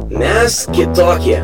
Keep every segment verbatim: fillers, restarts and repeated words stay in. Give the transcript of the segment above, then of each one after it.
Mes kitokie.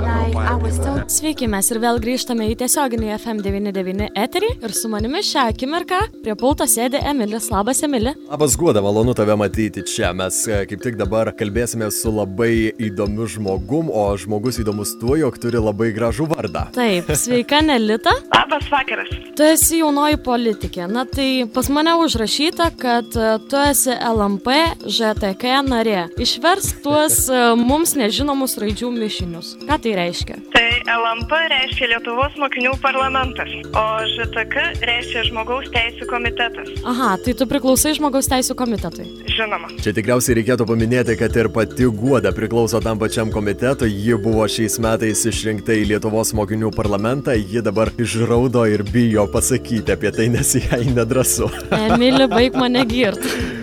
Sveiki, mes ir vėl grįžtame į tiesioginį F M devyni devyni eterį ir su manimi šią akimirką prie pulto sėdi Emilis. Labas, Emili. Labas, Guoda, malonu tave matyti čia. Mes kaip tik dabar kalbėsime su labai įdomiu žmogum, o žmogus įdomus tuo, jog turi labai gražų vardą. Taip, sveika, Nelita. Labas vakaras. Tu esi jaunoji politikė. Na tai pas mane užrašyta, kad tu esi L M P Ž T K narė. Išversk tuos mums nežinomus raidžių mišinius. Ką tai reiškia? Tai L M P reiškia Lietuvos mokinių parlamentas, o Ž T K reiškia žmogaus teisų komitetas. Aha, tai tu priklausai žmogaus teisų komitetui. Žinoma. Čia tikriausiai reikėtų paminėti, kad ir pati Guoda priklauso tam pačiam komitetui. Ji buvo šiais metais išrinkta į Lietuvos mokinių parlamentą. Ji dabar išraudo ir bijo pasakyti apie tai, nes jai nedrąsu. Emili, baik mane girt.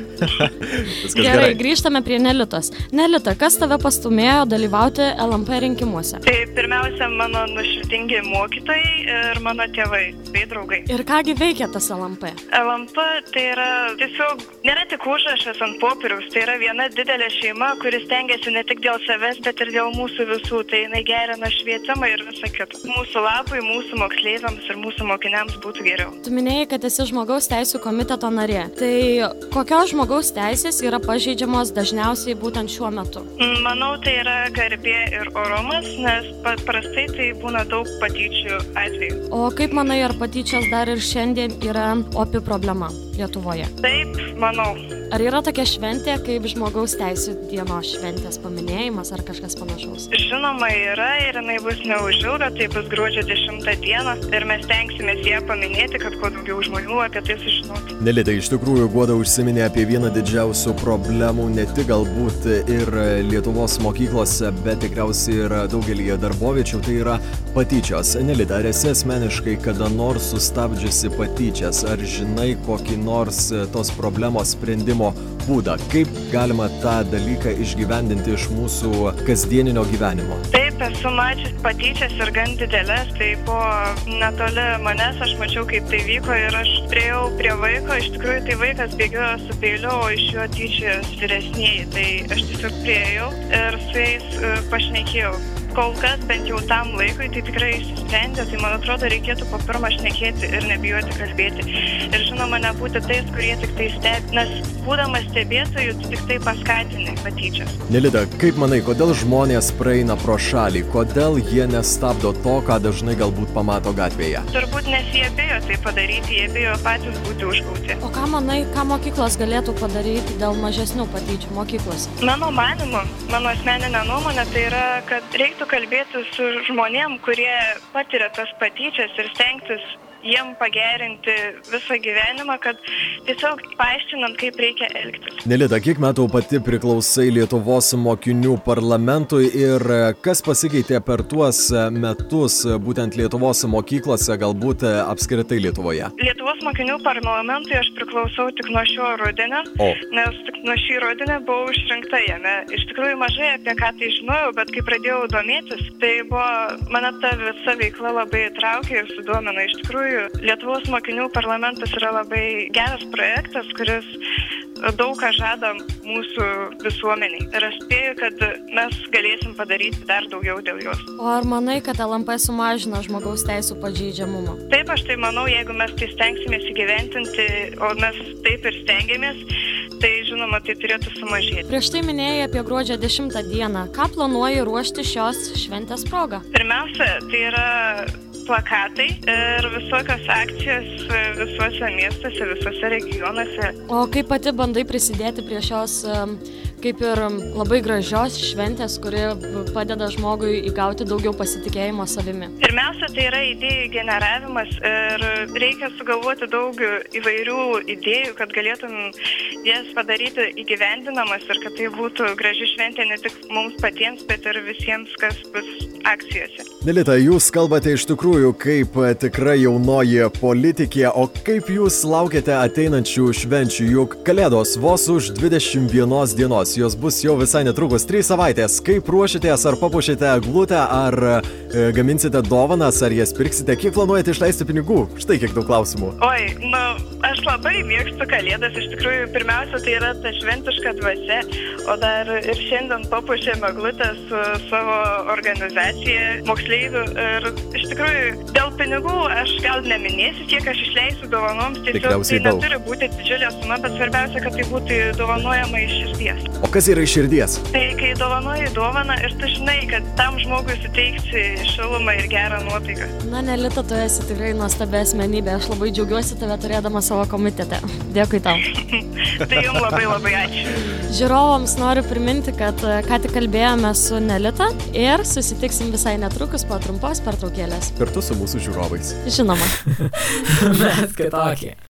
Gerai, gerai, grįžtame prie Nelitos. Nelita, kas tave pastumėjo dalyvauti L M P rinkimuose? Tai pirmiausia, mano nuoširdingi mokytojai ir mano tėvai bei draugai. Ir kągi veikia tas L M P? L M P tai yra tiesiog, nėra tik užrašas ant popieriaus, tai yra viena didelė šeima, kuris stengiasi ne tik dėl savęs, bet ir dėl mūsų visų. Tai jinai gerina švietimą ir visą kitą. Mūsų labui, mūsų moksleiviams ir mūsų mokiniams būtų geriau. Tu minėjai, kad esi žmogaus teisų komiteto narė. Tai kokios žmogaus Žmogaus teisės yra pažeidžiamos dažniausiai būtent šiuo metu? Manau, tai yra garbė ir orumas, nes paprastai tai būna daug patyčių atvejų. O kaip manai, ar patyčios dar ir šiandien yra opi problema Lietuvoje? Taip, manau. Ar yra tokia šventė kaip žmogaus teisų dienos šventės paminėjimas ar kažkas panašaus? Žinoma, yra ir jinai bus neužilga, tai bus gruodžio dešimtą dieną ir mes tenksimės ją paminėti, kad kuo daugiau žmonių apie tai sužinotų. Nelita, iš tikrųjų, Guoda užsiminė apie vieną didžiausių problemų, ne tik galbūt ir Lietuvos mokyklose, bet tikriausiai ir daugelį darboviečių, tai yra patyčios. Nelita, ar esi asmeniškai kada nors sustabdžiusi patyčias, ar žinai kokį nors tos problemos sprendimo būdą? Kaip galima tą dalyką išgyvendinti iš mūsų kasdieninio gyvenimo? Taip, esu mačius patyčias ir gan didelės, tai po netoli manęs aš mačiau, kaip tai vyko ir aš priejau prie vaiko, iš tikrųjų tai vaikas bėgiojo su peiliu, o iš jo tyčios vyresnieji, tai aš tiesiog priejau ir su jais uh, pašnekėjau. Kol kas, bent jau tam laikui, tai tikrai išsisprendė, tai man atrodo reikėtų po pirmą šnekėti ir nebijoti kalbėti. Ir žinoma, nebūti tais, kurie tik tai stebi, nes būdamas stebėtojų, tu tik tai paskatini patyčias. Nelita, kaip manai, kodėl žmonės praeina pro šalį, kodėl jie nestabdo to, ką dažnai galbūt pamato gatvėje? Turbūt nes jie bijo tai padaryti, jie bijo patys būti užgauti. O ką manai, ką mokyklos galėtų padaryti dėl mažesnių patyčių mokyklose? Mano manimu, mano asmeninė nuomonė, tai yra, kad reiktų kalbėti su žmonėm, kurie patiria tas patyčias ir stengtis jiem pagerinti visą gyvenimą, kad tiesiog paaiškinant, kaip reikia elgtis. Nelita, kiek metų pati priklausai Lietuvos mokinių parlamentui ir kas pasikeitė per tuos metus būtent Lietuvos mokyklose, galbūt apskritai Lietuvoje? Lietuvos mokinių parlamentui aš priklausau tik nuo šio rudenio, o. nes tik nuo šį rudenį buvau išrinkta jame. Iš tikrųjų mažai apie ką tai žinojau, bet kai pradėjau domėtis, tai buvo, mane ta visa veikla labai įtraukė ir sudomino. Iš tikrųjų, Lietuvos mokinių parlamentas yra labai geras projektas, kuris daug ką žada mūsų visuomeniai. Ir aš spėju, kad mes galėsim padaryti dar daugiau dėl jos. O ar manai, kad L M P sumažina žmogaus teisų pažeidžiamumą? Taip, aš tai manau, jeigu mes tai stengsimės įgyventinti, o mes taip ir stengiamės, tai žinoma, tai turėtų sumažėti. Prieš tai minėjai apie gruodžio dešimtą dieną. Ką planuoji ruošti šios šventės progą? Pirmiausia, tai yra plakatai ir visokios akcijos visuose miestuose, visuose regionuose. O kaip pati bandai prisidėti prie šios kaip ir labai gražios šventės, kuri padeda žmogui įgauti daugiau pasitikėjimo savimi? Pirmiausia, tai yra idėjų generavimas ir reikia sugalvoti daug įvairių idėjų, kad galėtum jas padaryti įgyvendinamas ir kad tai būtų graži šventė ne tik mums patiems, bet ir visiems, kas bus akcijose. Nelita, jūs kalbate iš tikrųjų kaip tikra jaunoji politikė, o kaip jūs laukiate ateinančių švenčių, juk Kalėdos vos už dvidešimt vienos dienos, jos bus jau visai netrukus, trys savaitės. Kaip ruošitės, ar papuošite eglutę, ar e, gaminsite dovanas, ar jas pirksite, kiek planuojate išleisti pinigų? Štai kiek daug klausimų. Oi, nu, Aš labai mėgstu Kalėdas, iš tikrųjų, pirmiausia, tai yra ta šventiška dvasia, o dar ir šiandien papuošėme eglutę su savo organizacija moksleivių ir iš tikrųjų dėl pinigų aš gal neminėsiu, kiek aš išleisiu dovanoms, tiesiog tai neturi būti didžiulė suma, bet svarbiausia, kad tai būtų dovanojama iš širdies. O kas yra iš širdies? Tai kai dovanoji dovaną ir tu žinai, kad tam žmogui suteiksi šilumą ir gerą nuotaiką. Na, Nelita, tu esi tikrai nuostabi asmenybė, aš labai džiaugiuosi tave turėdama savo komitete. Dėkui tau. Tai jums labai labai ačiū. Žiūrovams noriu priminti, kad ką tik kalbėjome su Nelita ir susitiksim visai netrukus po trumpos pertraukėlės. Kartu su mūsų žiūrovais. Žinoma. Bet kitokį.